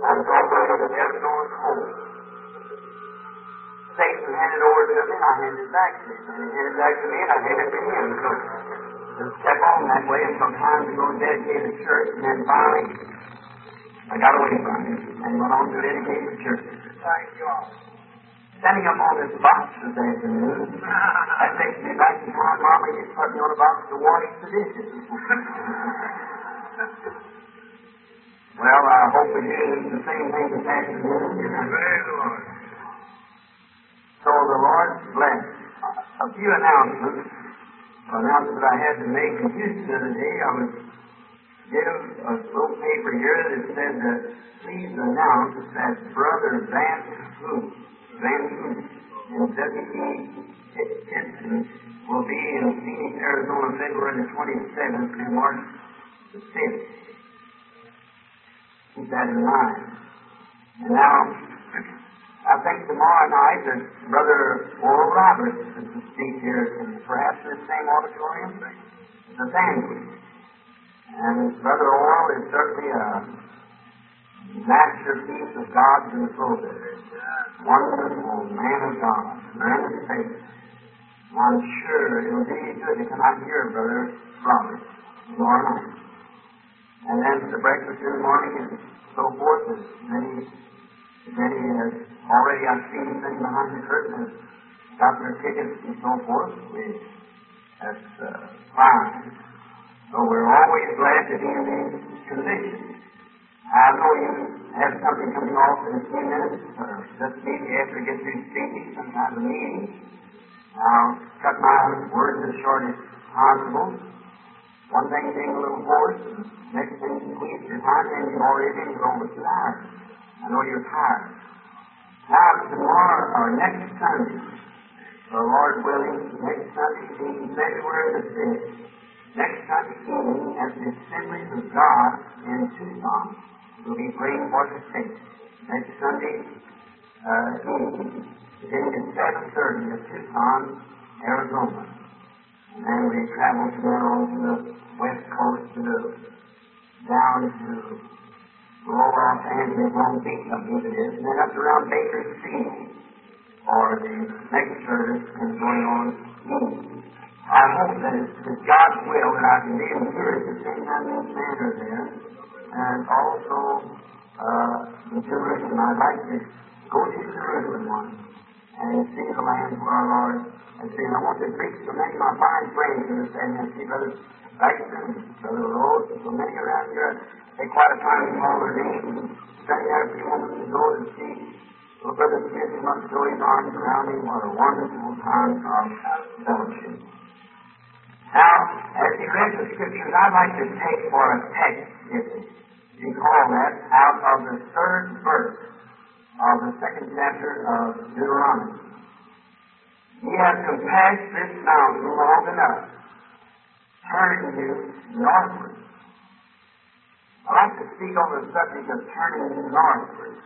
I'm going to heaven going home. Satan handed over to me, and I handed it back to him. And he handed it back to me, and I handed it to him. So just kept on that way until time to go to dedicate a church, and then finally I got away from him and went on to dedicate the church. Thank God. Standing up on this box this afternoon, that takes me back to time Mama used to put me on a box to wash the dishes. Well, I hope we do the same thing this afternoon. Praise the Lord. So the Lord bless. A few announcements I had to make in Houston today. I was given a little paper here that said that please announce that Brother Van Hoot and W.E. Hinson will be in Phoenix, Arizona, February the 27th and March the 5th. Keep that in mind. And now, I think tomorrow night that Brother Oral Roberts is to speak here, and perhaps in the same auditorium, the family. And Brother Oral is certainly a masterpiece of God's in the pulpit. Wonderful man of God, man of faith. I'm sure it'll do you good to come out and hear Brother Roberts tomorrow night. And then the breakfast in the morning and so forth, as many as already I've seen sitting behind the curtain has got their tickets and so forth. That's fine. So we're always glad to be in these conditions. I know you have something coming off in a few minutes, or just maybe after you get through speaking, some kind of meeting. I'll cut my words as short as possible. One thing being a little hoarse, and next thing you waste your time, and you've already been over 2 hours. I know you're tired. Now, tomorrow, or next Sunday, the Lord willing, next Sunday being February the 5th, next Sunday evening at the Assemblies of God in Tucson, we'll be praying for the sick. Next Sunday evening, beginning at 7:30 at Tucson, Arizona. And then we travel from there on to the west coast down to Los Angeles, Long Beach, I believe it is, and then up around Bakersfield, or the next service is going on east. I hope that it's God's will that I can be in here at the same time as Sandra there, and also the Jerusalem. I'd like to go to Jerusalem once and see the land where our Lord has been. I want to preach to many of my fine friends in this area. I see Brother Dyson, Brother Rose, and so many around here. Take quite a time to call their names. Study there a few moments ago to see Brother Smith must throw his arms around him. What a wonderful time of fellowship. Now, as you read the Scriptures, I'd like to take for a text, if you call that, out of the 3rd verse of the 2nd chapter of Deuteronomy. Ye have compassed this mountain long enough, turning you northward. I'd like to speak on the subject of turning you northward.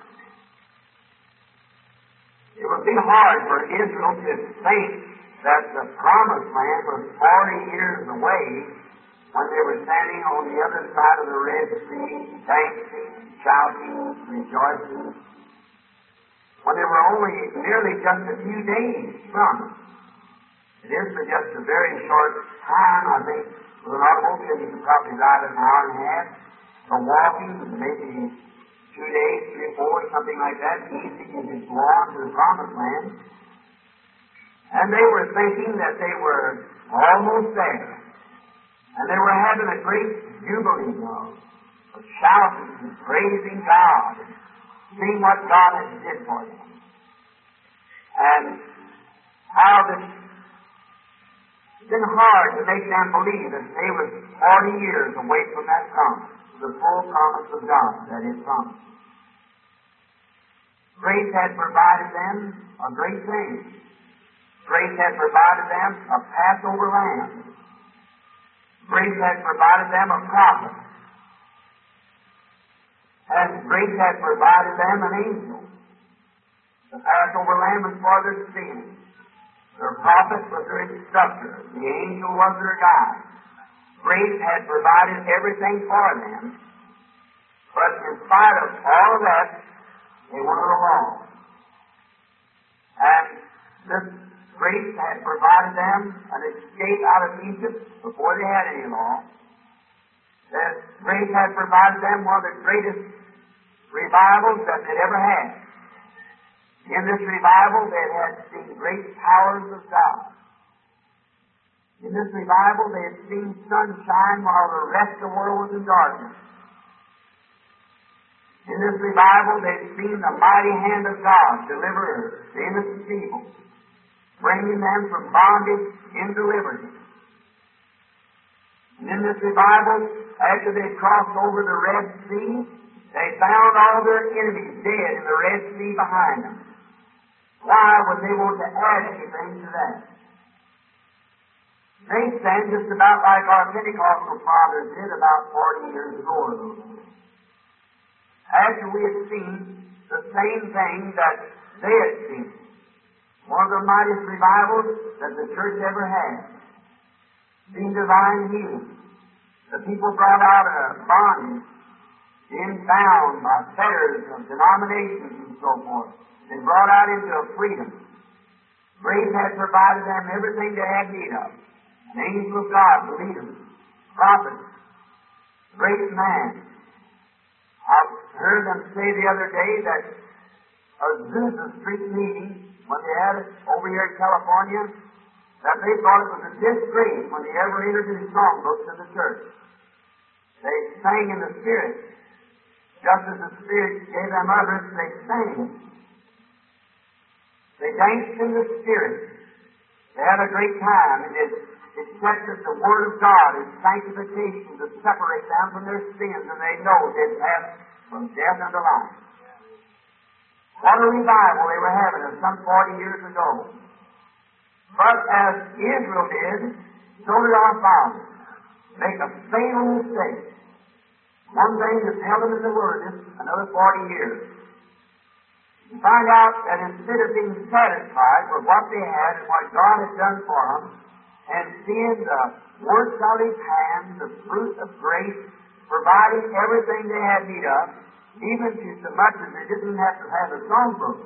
It would be hard for Israel to think that the Promised Land was 40 years away when they were standing on the other side of the Red Sea, dancing, shouting, rejoicing, when they were only merely just a few days from it. It is for just a very short time, I think, with an automobile you can probably drive an hour and a half, or walking, maybe 2 days, 3 or 4, something like that, easy, you can go on to the Promised Land. And they were thinking that they were almost there. And they were having a great jubilee of shouting and praising God and seeing what God had did for them. And how it's been hard to make them believe that they were 40 years away from that promise, the full promise of God that is promised. Grace had provided them a great thing. Grace had provided them a Passover lamb. Grace had provided them a prophet. And grace had provided them an angel. The Passover lamb was for their sins. Their prophet was their instructor. The angel was their guide. Grace had provided everything for them. But in spite of all of that, they went along. And this grace had provided them an escape out of Egypt before they had any law. That grace had provided them one of the greatest revivals that they'd ever had. In this revival, they had seen great powers of God. In this revival, they had seen sunshine while the rest of the world was in darkness. In this revival, they had seen the mighty hand of God deliver the innocent people, bringing them from bondage into liberty. And in this revival, after they crossed over the Red Sea, they found all their enemies dead in the Red Sea behind them. Why would they want to add anything to that? They stand just about like our Pentecostal fathers did about 40 years ago or so. After we had seen the same thing that they had seen, one of the mightiest revivals that the church ever had, being divine healing. The people brought out of bondage, being bound by fetters of denominations and so forth, and brought out into a freedom. Grace had provided them everything they had need of. An angel of God, believers, prophets, great man. I heard them say the other day that Azusa Street meeting, when they had it over here in California, that they thought it was a disgrace when they ever introduced songbooks in the church. They sang in the Spirit. Just as the Spirit gave them utterance, they sang it. They danced in the Spirit. They had a great time, and it accepted the Word of God as sanctification to separate them from their sins, and they know they'd pass from death unto life. What a revival they were having some 40 years ago. But as Israel did, so did our fathers. Make a fatal mistake. One thing that's held them in the wilderness another 40 years. You find out that instead of being satisfied with what they had and what God had done for them, and seeing the works of His hands, the fruit of grace, providing everything they had need of, even to so much that they didn't have to have a songbook.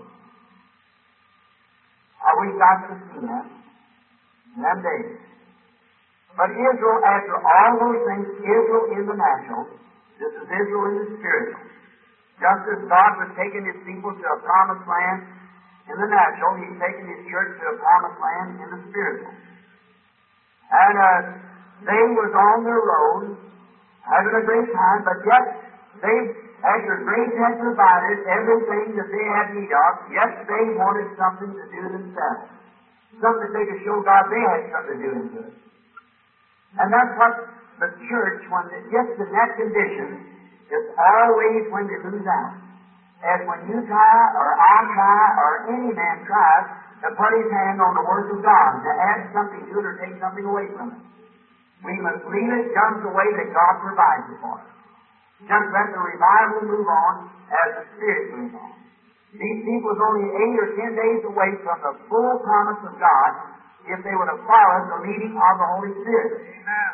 I wish I could have seen that in them days. But Israel, after all those things, Israel in the natural, this is Israel in the spiritual. Just as God was taking His people to a promised land in the natural, He's taking His church to a promised land in the spiritual. And they was on their road, having a great time, but yet they, after grace had provided everything that they had need of, yet they wanted something to do themselves. Something that they could show God they had something to do into it. And that's what the church, when it gets in that condition, is always when they lose out. As when you try, or I try, or any man tries to put his hand on the Word of God, to add something to it or take something away from it. We must leave it just the way that God provides it for us. Just let the revival move on as the Spirit moves on. These people was only 8 or 10 days away from the full promise of God if they would have followed the leading of the Holy Spirit. Amen.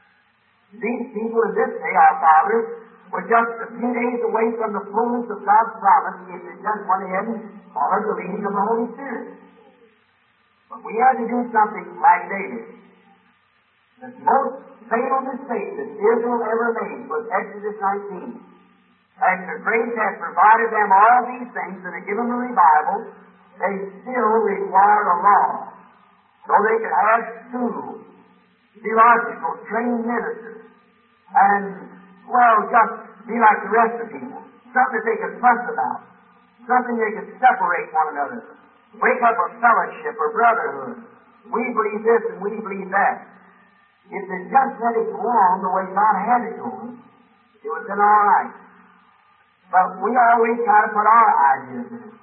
These people in this day, our fathers, were just a few days away from the fullness of God's promise if they just went ahead and followed the leading of the Holy Spirit. But we had to do something like they did. The most fatal mistake that Israel ever made was Exodus 19. After grace had provided them all these things and had given them a revival, they still required a law. So they could have schools, theological, trained ministers, and, well, just be like the rest of people. Something that they could fuss about. Something they could separate one another. Break up a fellowship or brotherhood. We believe this and we believe that. If they just let it go on the way God had it going, it would have been all right. But we always try to put our ideas in it.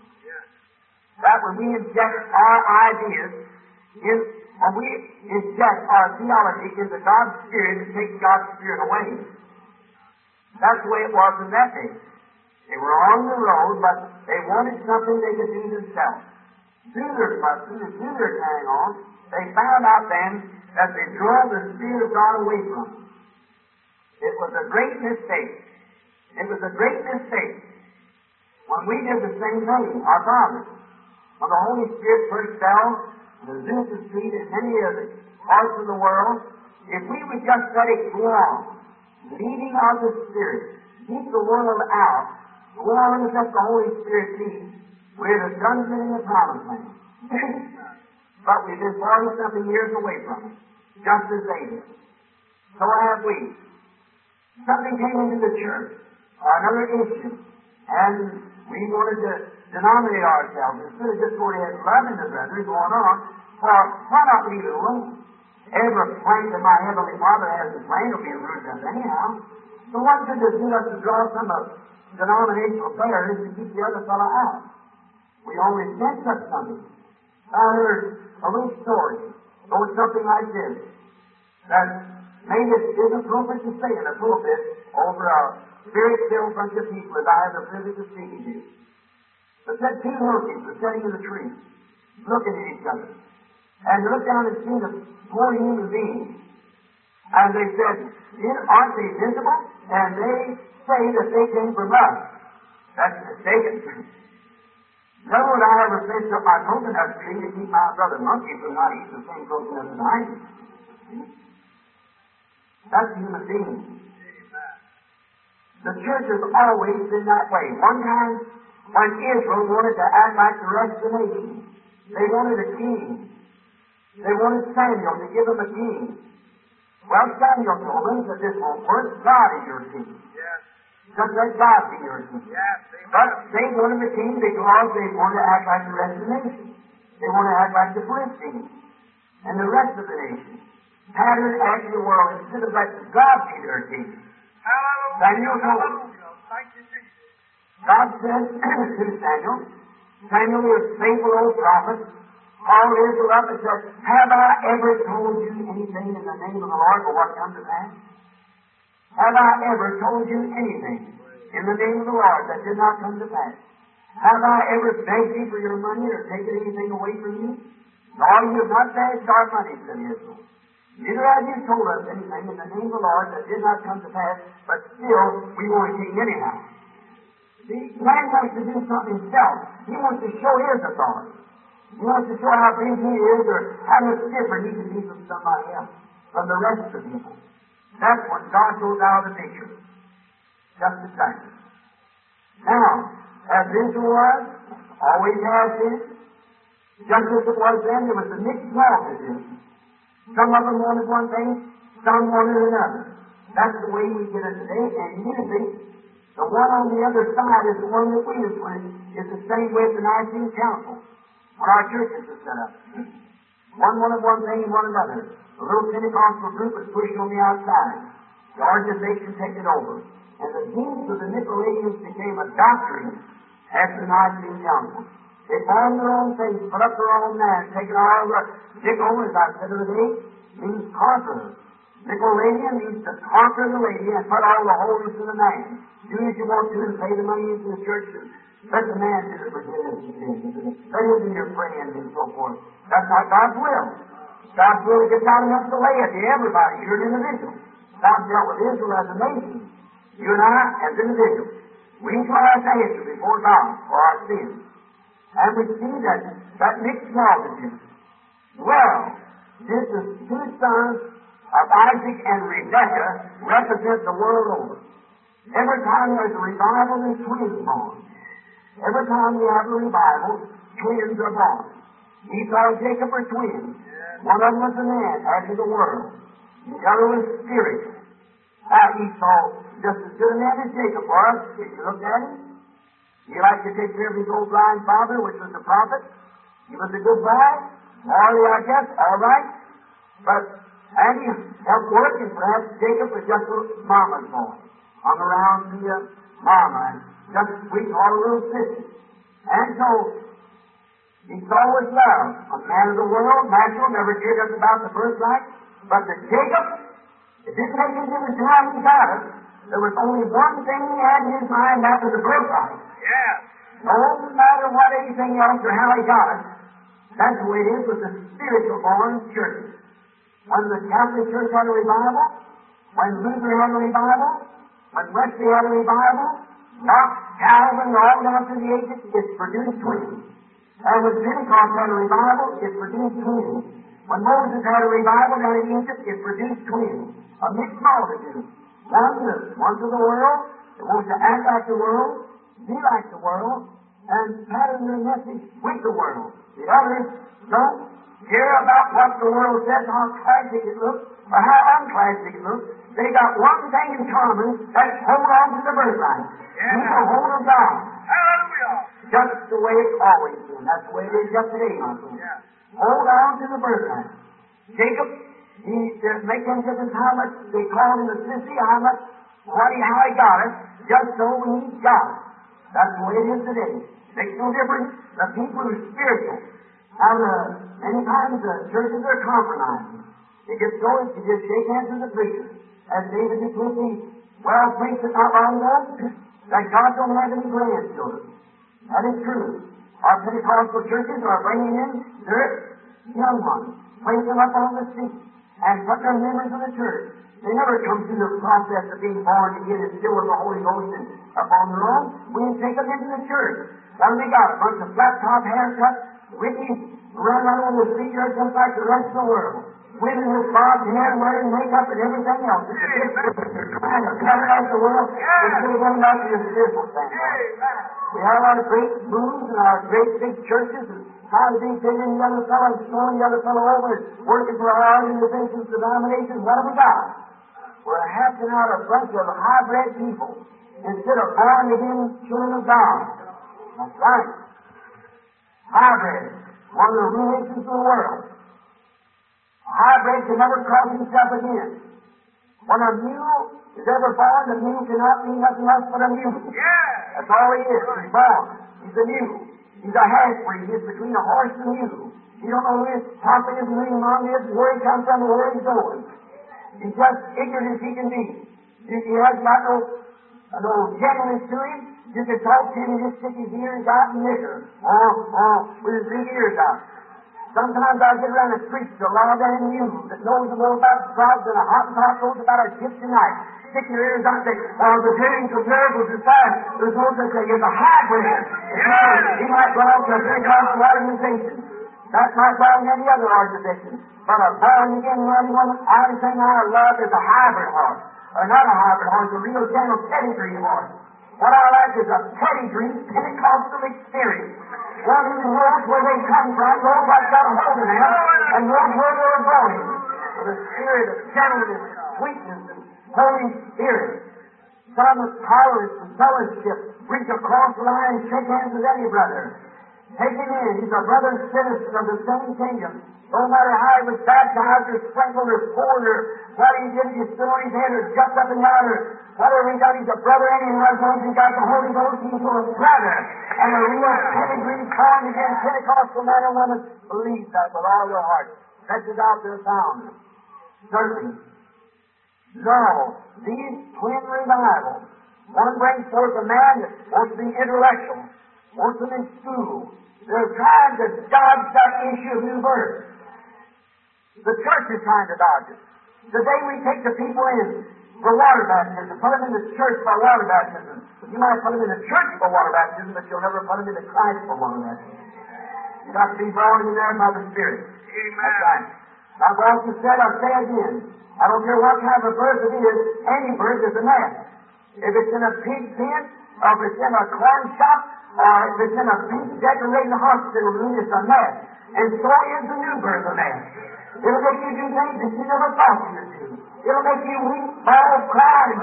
That when we inject our ideas, when we inject our theology into God's Spirit, it takes God's Spirit away. That's the way it was in that day. They were on the road, but they wanted something they could do themselves. Through their fussing and through their carrying on, they found out then that they drove the Spirit of God away from them. It was a great mistake. It it was a great mistake when we did the same thing, our fathers. When the Holy Spirit first fell in Azusa Street and many other parts of the world, if we would just let it go on, leading of the Spirit, keep the world out, go on and let the Holy Spirit lead, we're the sons in the promised land. But we've been 40-something years away from it, just as they did. So have we. Something came into the church, another issue, and we wanted to denominate ourselves. Instead of just going ahead and loving the brethren, going on, for why not leave it alone? Every plank that my Heavenly Father has in plan will be rooted up anyhow. So what good does it do us to draw some of denominational barriers to keep the other fellow out? We always meant such something. I heard a little story, or something like this, that maybe it isn't appropriate to say in a pulpit over a spirit-filled bunch of people as I have the privilege of speaking to. But said two monkeys were sitting in a tree, looking at each other. And they looked down and seen the poor human beings. And they said, aren't they visible? And they say that they came from us. That's mistaken. Never would I ever fence up my coconut tree to keep my brother monkey from not eating the same coconut that I eat. That's human beings. The church has always been that way. One time, when Israel wanted to act like the rest of the nation, they wanted a king. They wanted Samuel to give them a king. Well, Samuel told them that this won't work. God is your king. Yes. Just let God be your king. Yes. But they wanted a king because they wanted to act like the rest of the nation. They wanted to act like the Philistines and the rest of the nation. Pattern after the world instead of letting God be their king. Hallelujah. Samuel told them. Hallelujah. Thank you, Jesus. God said to Samuel, Samuel was a faithful old prophet, called Israel up and said, have I ever told you anything in the name of the Lord for what comes to pass? Have I ever told you anything in the name of the Lord that did not come to pass? Have I ever begged you for your money or taken anything away from you? No, you have not begged our money, said Israel. Neither have you told us anything in the name of the Lord that did not come to pass, but still we want a king anyhow. The man wants to do something himself. He wants to show his authority. He wants to show how big he is or how much different he can be from somebody else, from the rest of the people. That's when God goes out of the picture. Just a second. Now, as Israel was, always has been, just as it was then, there was a mixed multitude. Some of them wanted one thing, some wanted another. That's the way we get it today, and usually the one on the other side is the one that we is with. It's the same way at the Nicene Council, when our churches are set up. One wanted one thing and one another. The little Pentecostal group was pushing on the outside. The organization taking it over. And the deeds of the Nicolaitans became a doctrine after the Nicene Council. They formed their own things, put up their own man, taking all the Nicol, as I said the other day, means conqueror. Nicolaitan means to conquer the lady and put all the holiness in the man. Do as you want to and pay the money into the church and let the man do the forgiveness of sins. Let him be your friend and so forth. That's not God's will. God's will is just not enough to lay it to everybody. You're an individual. God dealt with Israel as a nation. You and I as individuals. We try to answer before God for our sins. And we see that mixed multitude. Well, this is two sons of Isaac and Rebekah represent the world over. Every time there's a revival, there's twins born. Every time we have a revival, twins are born. Esau and Jacob are twins. One of them was a man after the world. The other was spiritual. Esau, just as good a man as Jacob was, if you looked at him. He liked to take care of his old blind father, which was the prophet. He was a good boy. Morally, I guess, all right. And he helped work, and perhaps Jacob was just a mama's boy. Hung around the mama, and just we call a little sister. And so, Esau was loved. A man of the world, natural, never cared us about the birthright. But the Jacob, it didn't make any difference how he got it. There was only one thing he had in his mind, that was the birthright. Yes. No matter what anything else or how he got it, that's the way it is with the spiritual born churches. When the Catholic Church had a revival, when Luther had a revival, When Wesley had a revival, Knox, Calvin, all down through the ages, it's produced twins. And when Pentecost had a revival, it produced twins. When Moses had a revival down in Egypt, it produced twins. A mixed multitude. One to the world, that wants to act like the world, be like the world, and pattern their message with the world. The others don't care about what the world says, how classic it looks, or how unclassic it looks. They got one thing in common, that's hold on to the birthright. Keep a hold of God. Hallelujah. Just the way it's always been. That's the way it is just today, my friend. Yeah. Hold on to the birthright. Jacob, he make no difference how much they called him a sissy, how he got it, just so when he got it. That's the way it is today. Makes no difference. The people who are spiritual. Many times the churches are compromising. They get so you just shake hands with the preacher. As David did with the preached not long ago, that God don't have any grandchildren. That is true. Our Pentecostal churches are bringing in their young ones, placing them up on the seat, and put them members of the church. They never come through the process of being born again and filled with the Holy Ghost and upon their own. We take them into the church. Then we got a bunch of flat-top haircuts, witty, run on the street here just like the rest of the world. Women with bobbed hair, wearing makeup and everything else. It's a big trying to cover out the world. It's really going back to your spiritual standpoint. We have our great moves and our great big churches and trying to be taking the other fellow and throwing the other fellow over and working for our organizations, denominations. What have we got? We're hatching out a bunch of hybrid people instead of born again children of God. That's right. Hybrid. One of the religions of the world. A hybrid can never cross himself again. When a mule is ever born, the mule cannot be nothing else but a mule. Yeah. That's all he is. He's born. He's a mule. He's a half-breed. He's between a horse and a mule. You don't know who his papa is, who his mom is, where he comes from, or where he's going. He's just ignorant as he can be. He has got no gentleness to him. You can talk to him and just stick his ears out and nicker. With his big ears out. Sometimes I get around and preach to a lot of them mule that knows more about frogs than a Hottentot knows about a Egyptian knife. Stick your ears out and say, the dreams of miracles is fast. There's those that say, it's a hybrid. He might belong to a Pentecostal organization. That might belong to any other organization. But a born-again young woman, everything I love is a hybrid horse. Or not a hybrid horse, a real gentle pedigree horse. What I like is a pedigree Pentecostal experience. One who knows where they come from, knows what's got a hold of them, and knows where they're going. With a spirit of gentleness, sweetness, and Holy Spirit. Some of tolerance and fellowship, reach across the line and shake hands with any brother. Take him in. He's a brother and citizen of the same kingdom. No matter how he was baptized or sprinkled or poured or what he did, he stood on his head or jumped up and down or whatever he done, he's a brother anyhow. As long as he got the Holy Ghost, he's a brother. And a real pedigree, born again Pentecostal man and woman believe that with all your heart. Stretches out their found. Certainly. No, these twin revivals, one brings forth a man that wants to be intellectual, wants them in school. They're trying to dodge that issue of new birth. The church is trying to dodge it. Today we take the people in for water baptism, put them in the church for water baptism. But you might put them in the church for water baptism, but you'll never put them into Christ for water baptism. You've got to be born in there by the Spirit. Amen. That's right. Now, God said, I'll say again, I don't care what kind of birth it is, any birth is a mess. If it's in a pig pen, or if it's in a corn shop, or if it's in a pink decorated hospital room, it's a mess. And so is the new birth a mess. It'll make you do things that you never thought you would do. It'll make you weep, bawl, cry, and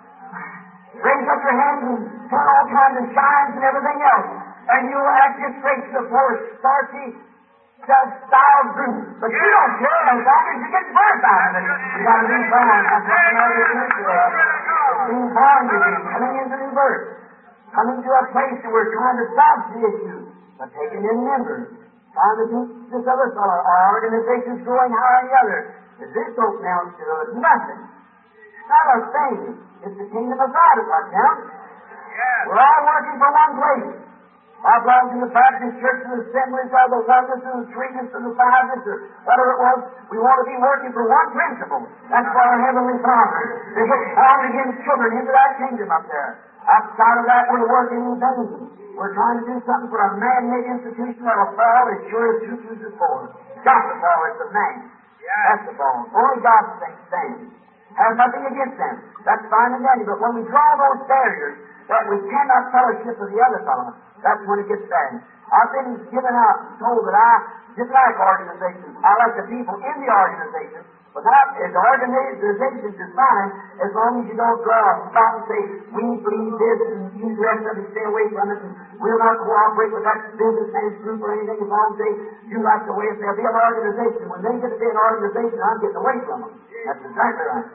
raise up your hands and turn all kinds of shines and everything else. And you'll act just straight before a starchy, style group. But you don't care as long as you get birth out of it. You got to be born. That's what another church is. Being born, you mean, coming into new birth. Coming to a place where we're trying to solve the issue, but taking in members. Trying to keep this other fellow, our organization's growing higher than the other. Is this don't count to nothing? Not a thing. It's the kingdom of God at what counts. Yeah. We're all working for one place. I belong to the Baptist Church and the Assemblies of the Oneness and the Threeness and the Fiveness or whatever it was. We want to be working for one principle. That's for our Heavenly Father. To get born again children into that kingdom up there. Outside of that, we're working in vain. We're trying to do something for a man-made institution that'll fall as sure as two chooses four. Got to fall, it's a man. That's the fall. Only God's things stand. Have nothing against them. That's fine and dandy. But when we draw those barriers that we cannot fellowship with the other fellow, that's when it gets bad. I've been given out and told that I dislike organizations. I like the people in the organization, but not as the organization is fine as long as you don't stop and say, we believe this and you the rest of it stay away from it and we'll not cooperate with that businessman's group or anything as long as they do like the way if they'll be an organization. When they get to be an organization, I'm getting away from them. That's exactly right.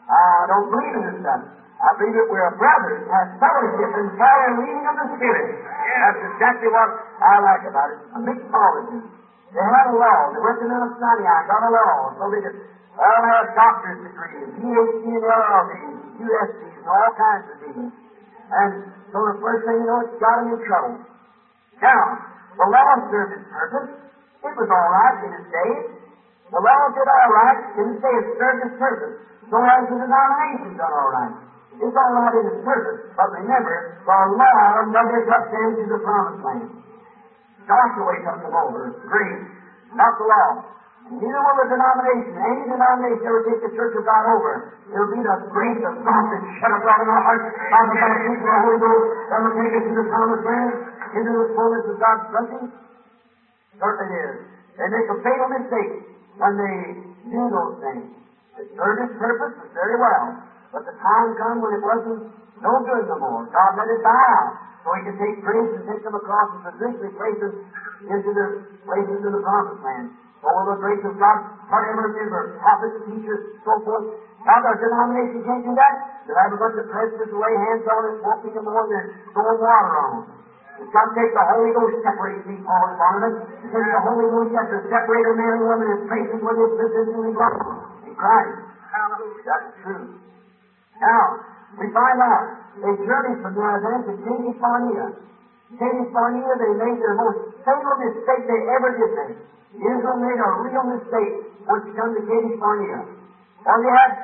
I don't believe in this stuff. I believe that we're brothers, have fellowship and power and leading of the Spirit. That's exactly what I like about it. A mixed colleges. They had a law. They went to Mount Sinai, got a law, so they could all have doctor's degrees, PhD and LLDs, USCs, and all kinds of degrees. And so the first thing you know, it got them in trouble. Now, the law served its purpose. It was all right in its day. The law did all right in its day. It served its purpose. So has the denomination done all right. It's all right in its purpose, but remember, the law never took them to the promised land. Joshua took them over, Greece, not the law. Neither will the denomination. Any denomination ever take the church of God over. It'll be the grace of God that shut up in our hearts by the baptism of the Holy Ghost that will take us to the promised land, into the fullness of God's blessing. Certainly it is. They make a fatal mistake when they do those things. It served its purpose very well. But the time come when it wasn't no good no more. God let it die out so He could take grace and take them across and physically place them into the promised land. For with the grace of God, whatever remember, prophets, teachers, so forth. Now our denomination can't do that. They'll have a bunch of presidents lay hands on it, won't be no more than throwing water on them. It's got to take the Holy Ghost separate me, Paul and Barnabas. It takes the Holy Ghost has to separate a man and woman and place them where they're positionally gospel in Christ. Hallelujah. That's true. Now, we find out they journeyed from there then to Kadesh Barnea. Kadesh Barnea, they made their most fatal mistake they ever did make. Israel made a real mistake once they come to Kadesh Barnea. Well, they had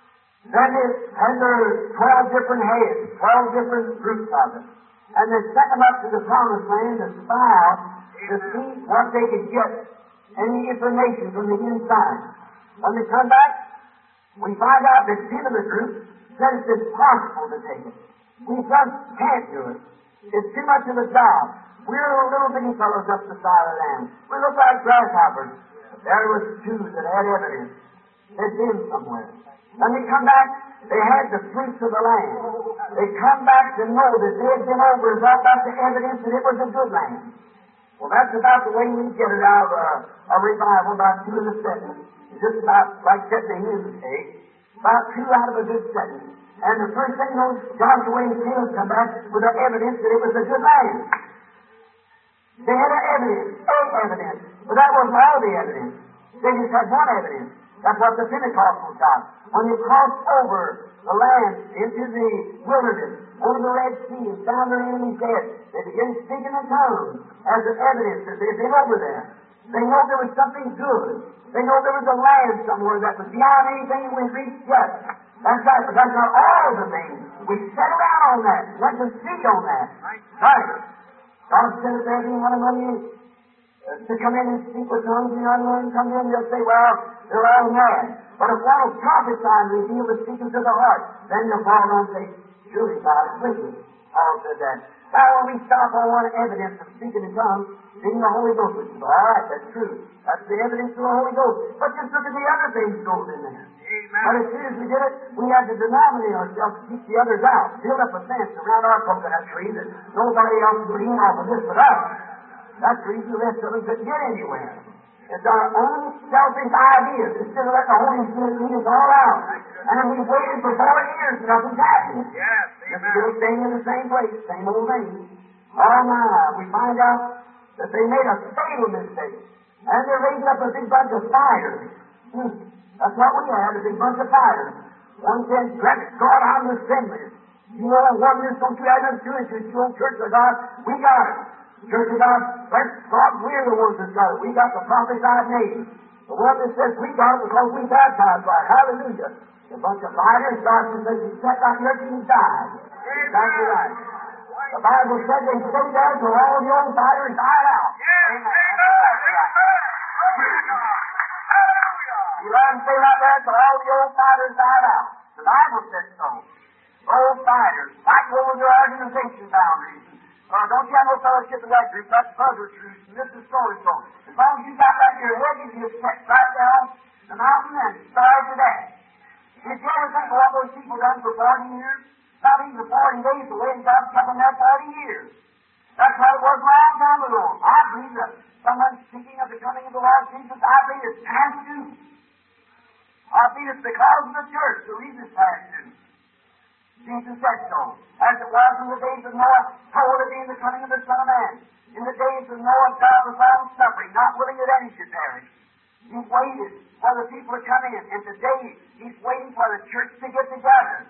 their 12 different heads, 12 different groups of them. And they sent them up to the promised land to spy out to see what they could get, any information from the inside. When they come back, we find out that 10 of the groups said it's impossible to take it. We just can't do it. It's too much of a job. We're little bitty fellows up the side of the land. We look like grasshoppers. There was 2 that had evidence. They'd been somewhere. When they come back, they had the fruits of the land. They come back to know that they had been over and brought back the evidence that it was a good land. Well, that's about the way we get it out of a revival, about 2 in the setting. It's just about like setting the hymn take. About 2 out of a good setting. And the first thing those Joshua and Caleb come back with the evidence that it was a good land. They had evidence, but that wasn't all the evidence. They just had one evidence. That's what the Pentecostals got. When they crossed over the land into the wilderness, over the Red Sea, and found their enemies dead, they began speaking in tongues as an evidence that they'd been over there. They know there was something good. They know there was a land somewhere that was beyond anything we reached yet. That's right, but that's not all the things. We settled out on that, went to see on that. Right. God said if there's anyone among you to come in and speak with tongues and unlearned come in, they'll say, well, they're all mad. But if one will prophesy and reveal the secrets of the heart, then they'll fall down and say, surely God is with you. Paul said that. Now when we stop on one evidence of speaking in tongues, seeing the Holy Ghost, which is all right, that's true. That's the evidence of the Holy Ghost. But just look at the other things that goes in there. But as soon as we did it, we had to denominate ourselves to keep the others out. Build up a fence around our coconut tree that nobody else would eat off of this but us. That's the reason the rest of us couldn't get anywhere. It's our own selfish ideas. Instead of letting the Holy Spirit lead us all out. And we've waited for 4 years and nothing's happened. Yes, Just still staying in the same place, same old thing. Oh my, we find out that they made a fatal mistake. And they raised up a big bunch of fires. That's what we had, a big bunch of fires. One said, let's God on the assemblies. You want oneness, don't you have nothing to do it, it's your own church of God. We got it. Church of God, let's God, we're the ones that got it. We got the prophesied name. The one that says we got it because we baptized right. Hallelujah. A bunch of fighters, God says, he sat like here till he died. Exactly right. The Bible said they stayed there till all the old fighters died out. Amen. Exactly right. You let them stay right there till all the old fighters died out. The Bible said so. Old fighters, fighting over their organization boundaries. Don't you have no fellowship in that group? That's Brother Truth, and this is so-and-so. As long as you got that in your head, you can get right down the mountain and starve to death. Did you ever think of what those people done for 40 years? Not even 40 days away, and God kept them there 40 years. That's how it was a long time ago. I believe that someone speaking of the coming of the Lord Jesus, I believe it's past due. I believe it's because of the church to read this past due. Jesus said so. As it was in the days of Noah, so will it be in the coming of the Son of Man. In the days of Noah, God was long suffering, not willing that any should perish. He waited for the people to come in, and today He's waiting for the church to get together.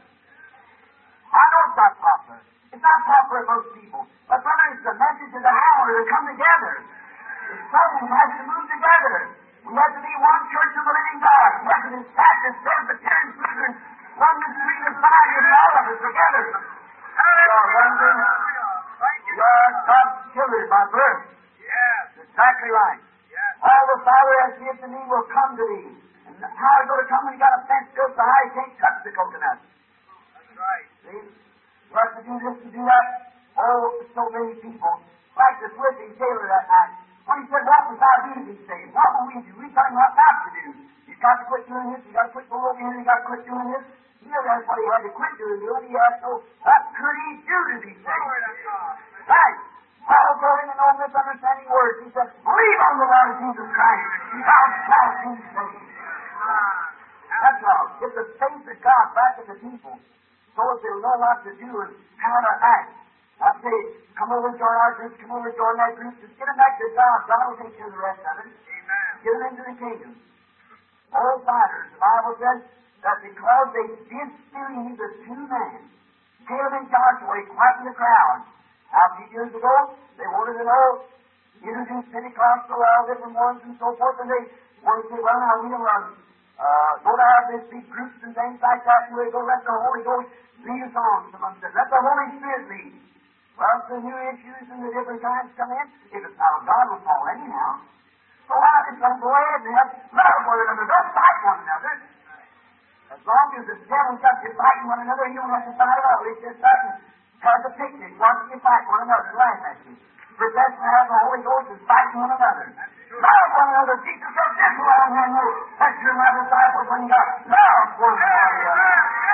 I know it's not popular. It's not popular with most people. But brother, it's the message of the hour to come together. The soul has to move together. We have to be one church of the living God. Methodist, Baptist, Presbyterian, Lutheran, one degree of fire, and all of us together. We are one thing. We are God's children by birth. Yes. Exactly right. Yes. All the Father has given to me will come to thee. And how is it going to come when you got a fence built so high you can't touch the coconut? That's right. See? You have to do this and do that. Oh, so many people. Like the Swifty Taylor that night. When he said, what must I do to be saved? What will we do? We tell him what not to do. You've got to quit doing this. You've got to quit going over here. You've got to quit doing this. He never asked what he had to quit doing. He asked, so what could he do to be saved? Glory to God. Right. Paul told him in no misunderstanding words. He said, believe on the Lord Jesus Christ. Thou shalt be saved. That's all. Get the faith of God back in the people so that they'll know what to do and how to act. I say, come over and join our group, come over and join that group. Just get them back to God. God will take care of the rest of it. Amen. Get them into the kingdom. Old fighters, the Bible says that because they did still need the two men, Caleb and Joshua, quieting the crowd. Now, a few years ago, they wanted to know, introduce Pentecostal, all different ones and so forth, and they wanted to say, well, now we'll go to have these big groups and things like that, and we'll go let the Holy Ghost lead us on. Someone said, let the Holy Spirit lead. Well, the new issues and the different kinds come in. If it's not of God, will fall anyhow. So why don't you go ahead and have love one another? Don't fight one another. As long as the devil's got you fighting one another, you don't have to fight at all. It's just fighting. Cause a picnic, watching you fight one another, laugh at you. Profess to have the Holy Ghost and fighting one another. Love one another. Jesus said, this is what I'm going to know. That's your my disciples when you got love one another.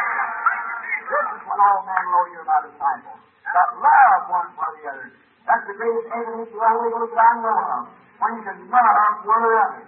This is when all men know you're my disciples. Got love one for the other. That's the greatest evidence of the Holy Ghost that I know of. When you can love one another.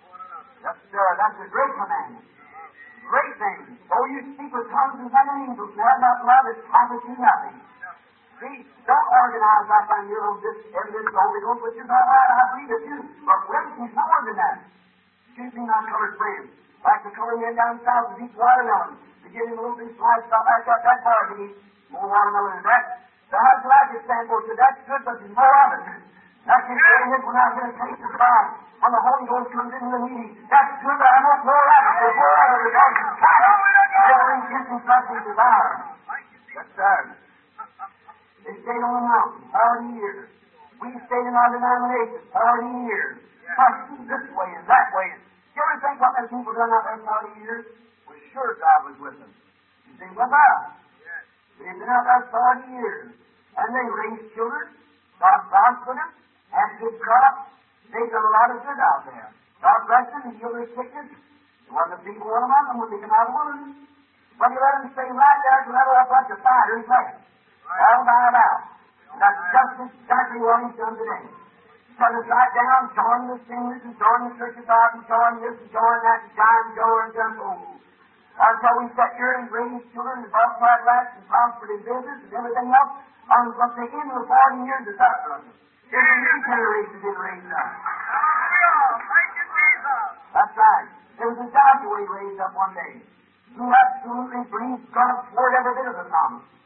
That's a great commandment. Great thing. Though you speak with tongues and heaven angels and have not love, it profits you nothing. See, don't organize up on your own this evidence of the Holy Ghost, which is all right, I believe it too. But witness is more than that. Excuse me, my colored friends. Like the colored men down south that eat watermelon. To give him a little bit of slice, stuff like that, that bar can eat more watermelon than that. So how do I get stand for? So that's good, but there's more of it. That's just what it is when I get a taste of God. When the Holy Ghost comes into the meeting, that's good, but I want more of it. There's more of it because it's time. Every kissing blessing is ours. Yes, sir. They stayed on the mountain 40 years. We stayed in our denomination 40 years. Fussing this way and that way. You ever think what those people done out there 40 years? We're sure God was with them. You think with us. They've been out there 40 years. And they raised children, God prospered them, had good crops. They've done a lot of good out there. God bless them and healed their sickness. There wasn't a single one among them when they came out of the wilderness. But you let them stay right there to let a bunch of fighters left. All died out. And that's just exactly what he's done today. Set us right down, join the singers and join the church of God and join this and join that and join and jump over. Until we sat here and raised children and bought Cadillacs and prospered in business and everything else. But the end of the 40 years is up, brother. There's a new generation been raised up. Thank you, Jesus. That's right. There was a Joshua raised up one day. Who absolutely believed God's word every bit of the promise.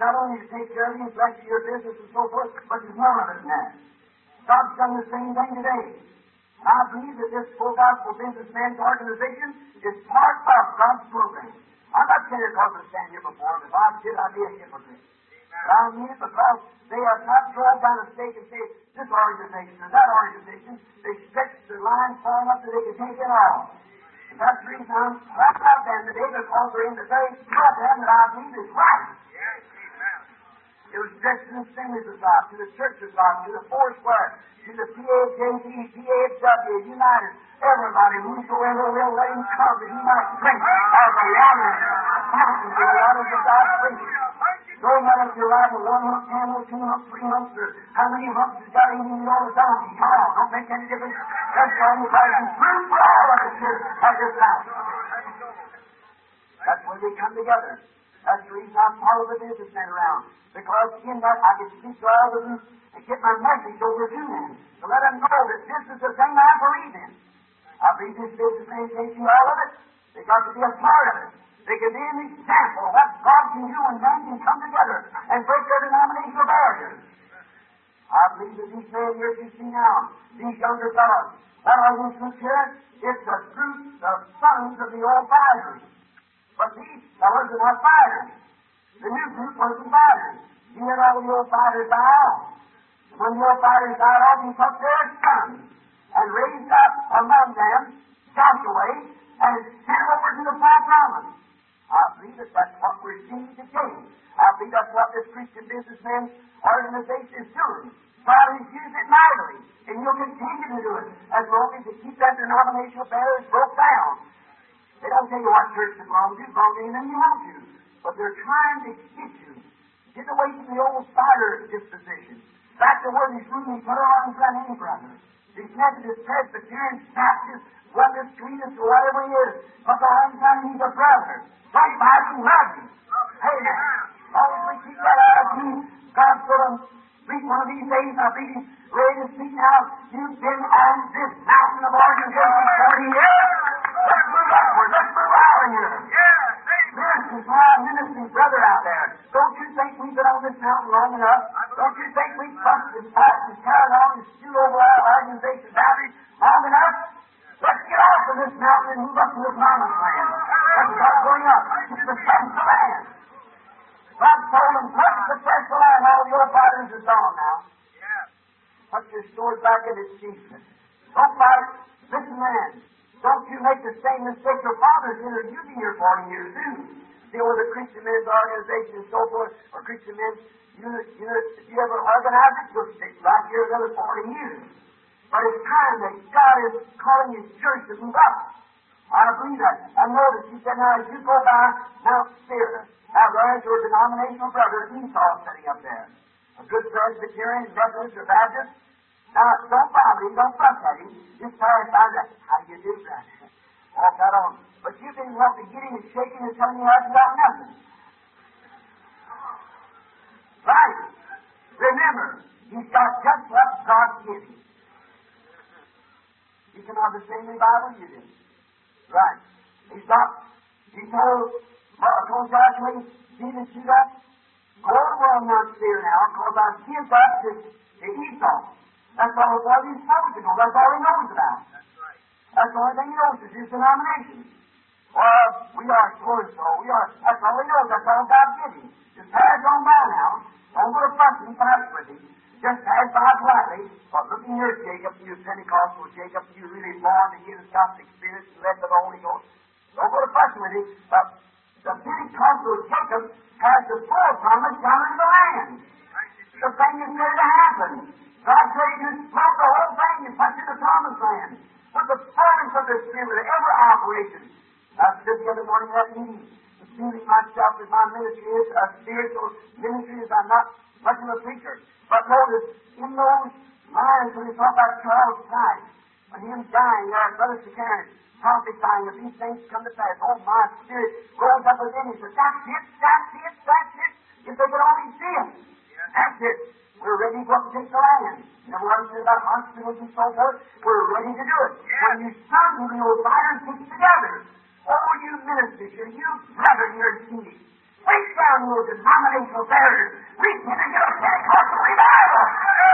not only to take care of you, bless your business and so forth, but there's more of it than that. God's done the same thing today. And I believe that this full gospel businessman's organization is part of God's program. I'm not saying it because I stand here before them. If I did, I'd be a hypocrite. But I mean it because they have not drove down a stake and say, this organization or that organization. They stretch the line far enough that they can take it all. And that's the reason I'm proud of them today, because they're in the very program that I believe is right. It was stretched to the Assemblies of God, to the Church of God, to the Foursquare, to the PAJD, PAW, United, everybody, whosoever will, let him come, that he might drink of the water, fountains of the waters of God's grace. No matter if you're riding a 1 hump, 10 hump, 2 hump, 3 humps, or how many humps has got in you on the donkey. Come on, don't make any difference. That's why we're fighting through for all of the church at this time. That's where they come together. That's the reason I'm part of the businessmen around. Because in that I can speak to all of them and get my message over to them. To let them know that this is the thing I believe in. I believe this businessman can't do all of it. They've got to be a part of it. They can be an example of what God can do when men can come together and break their denominational barriers. I believe that these men here you see now, these younger fellows, what are these groups here? It's a group of sons of the old fighters. But these fellows are not fighters. The new group wasn't fighters. You let all the old fighters die off. When the old fighters died off, he took their sons and raised up among them Joshua and sent them over to the far promise. I believe that that's what we're seeing today. I believe that's what this Christian businessman organization is doing. God has used it mightily, and you'll continue to do it as long as you keep that denominational barriers broke down. They don't tell you what church to belong to anything you want to. But they're trying to get away from the old fighter disposition. Back to where these roomies put on any brother. These Methodist, Presbyterians, Baptists, Oneness, Swedish, or whatever he is. But the whole time he's a brother. Right by him, love you. Hey now, always we keep that attitude. God's going to speak one of these days. I think he's ready to speak now. You've been on this mountain of organization 40 years. Let's move upward. Let's move out here. Ministers, my ministering brother out there. Don't you think we've been on this mountain long enough? Don't you think we've fussed and fought and carried on and stewed over our organization boundaries long enough? Let's get off of this mountain and move up to the promised land. Let's start going up. It's the successful land. God told them, look, it's the successful land. All your fighters are gone now. Put your sword back in its sheath. Don't fight. Listen, man. Don't you make the same mistake your fathers did, or you've been here 40 years too. Deal with a Christian men's organization and so forth, or Christian men's unit. If you ever organize it, you'll stick right here another 40 years. But it's time that God is calling His church to move up. I believe that. I noticed, he said, now as you go by Mount Seir, now there's your denominational brother Esau sitting up there. A good Presbyterian, Methodist, or Baptist. Now, don't bother him, don't fuss at him. Just pass by that. How do you do that? Walk out on. But you've been wanting to get him and shake him and tell him he hasn't got nothing. Right. Remember, he's got just what God gives him. You can have the same Bible you did. Right. He told Joshua, see that you got, go over on Mount Seir now, because I give that to Esau. That's all he's supposed to go. That's all he knows about. That's the only thing he knows is his denomination. Or we are so-and-so. That's all he knows. That's all God gives him. Just pass on by now. Don't go to fussing and fight with him. Just pass by quietly. But look in here, Jacob, you Pentecostal Jacob, you really born to get a God's experience and led by the Holy Ghost. Don't go to fussing with him. But the Pentecostal Jacob has the full promise down in the land. The thing is going to happen. God's ready to smoke the whole thing and touch in the promised land. With the fullness of the Spirit of every operation. I stood the other morning at that meeting, assuming myself as my ministry is a spiritual ministry, as I'm not much of a preacher. But notice, in those lines when he talked about Charles Price, when him dying there, Brother Sicaris, prophesying if these things come to pass, oh, my spirit rose up within him. He said, that's it, that's it, that's it. If they could only see him. That's it. We're ready to go up and take the land. Never understood about hospitals and so forth. We're ready to do it. When you sons of the old fighters get together, oh, you ministers, you brethren, you're seated. Break down your denominational barriers. Reach in and get a Pentecostal revival.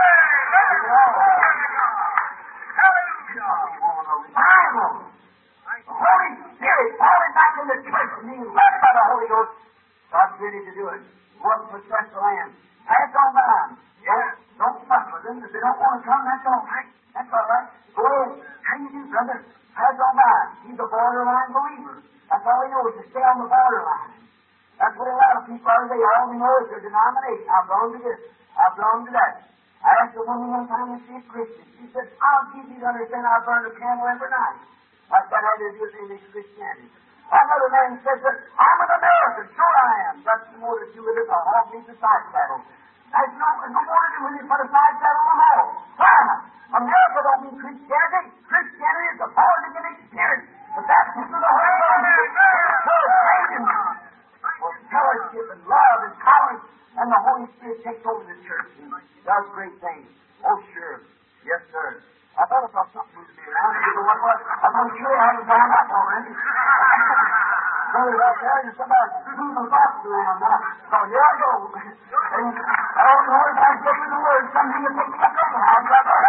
Hallelujah. You want a revival. The Holy Spirit falling back in the church and being led by the Holy Ghost. God's ready to do it. Go up and possess the land. Pass on by. Don't fuss with them. If they don't want to come, that's all right. That's all right. Go ahead. How you do, brother? Pass on by. He's a borderline believer. That's all he knows, to stay on the borderline. That's what a lot of people are today. All they know is their denomination. I belong to this. I belong to that. I asked a woman one time if she's Christian. She said, I'll give you to understand I burn a candle every night. Like that had to do with anything Christianity. Another man says that I'm an American. Sure I am. That's the more to do with it. I'll all need the side saddle. There's no more to do with it but a side saddle on the hall. Why? America don't mean Christianity. Christianity is the power to get experience. The baptism of the Holy Ghost. Fellowship and love and tolerance, and the Holy Spirit takes over the church and does great things. Oh, sure. Yes, sir. I thought I saw something moving around. You know what it was? I'm sure I haven't found out already. Brother, there's somebody moving boxes around now. So here I go. And I don't know if I get in the word. Something to take my trouble out.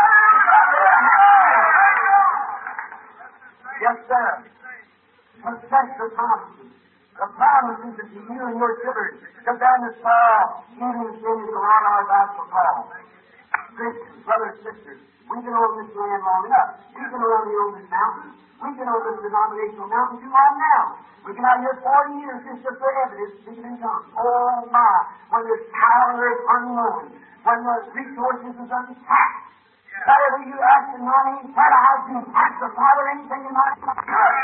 Yes, sir. Possess the promises. The promise is that you and your children come down this far, even if sin is around our gospel call. Christians, brothers, sisters, we've been on this land long enough. We've been around the oldest mountain. We've been on this denominational mountain too long now. We've been out here 40 years just for evidence, speaking in tongues. Oh my, when there's power is unknown, when the resources is untapped. Whatever you ask in my name, what I do, ask the Father anything in my name.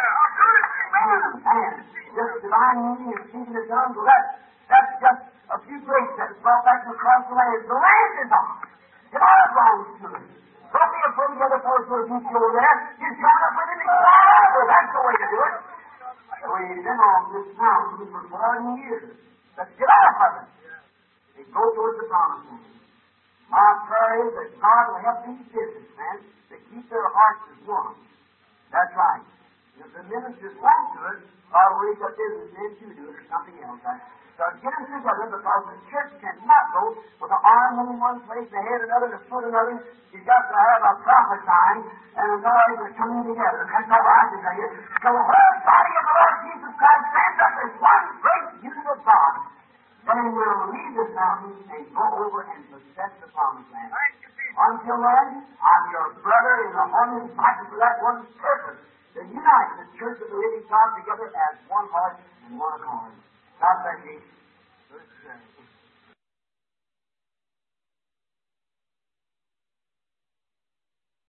And just divine meaning and speaking in tongues, well, that's just a few grapes that's brought back from across the land. The land is ours. It all belongs to us. Don't be afraid of the other folks who are deep over there. Just come up with it and go. That's the way to do it. We've been on this mountain for 40 years. Let's get off of it and go towards the promised land. My prayer is that God will help these businessmen to keep their hearts as one. That's right. And if the ministers won't do it, God will raise up businessmen to do it or something else. So get them together because the church cannot go with the arm in one place, the head another, the foot another. You've got to have a prophesying and a noise that's coming together. That's all I can tell you. So the whole body of the Lord Jesus Christ stands up as one great unit of God. Then we'll leave this mountain and go over and possess the promised land. Until then, I'm your brother in the harmony fighting for that one purpose, to unite the church of the living God together as one heart and one accord. God bless you.